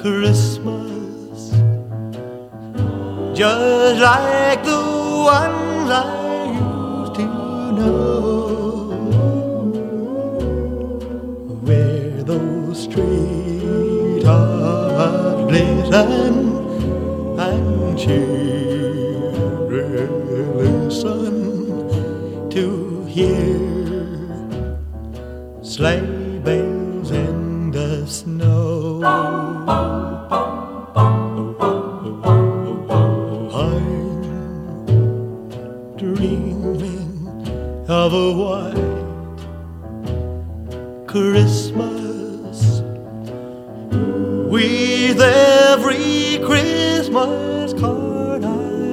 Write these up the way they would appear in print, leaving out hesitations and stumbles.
Christmas, just like the ones I used to know, where those treetops glisten and children listen to hear sleigh bells in the snow. I'm dreaming of a white Christmas, with every Christmas card I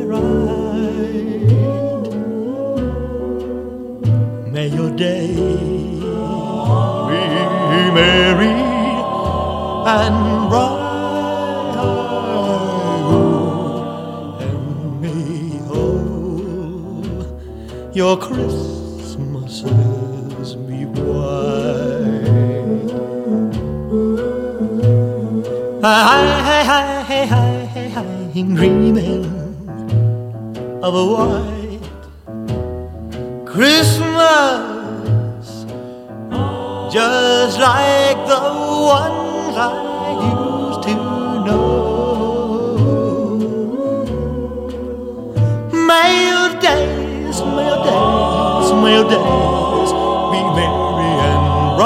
write. May your day be merry and bright, and may all your Christmases be white. I'm dreaming of a white Christmas, just like the ones I used to know. May your days, may your days, may your days be merry and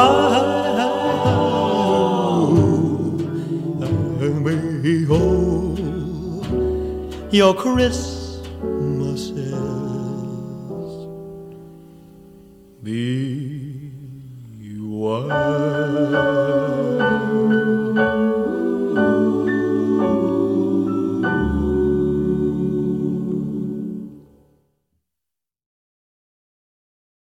bright, and may all your Christmases be white.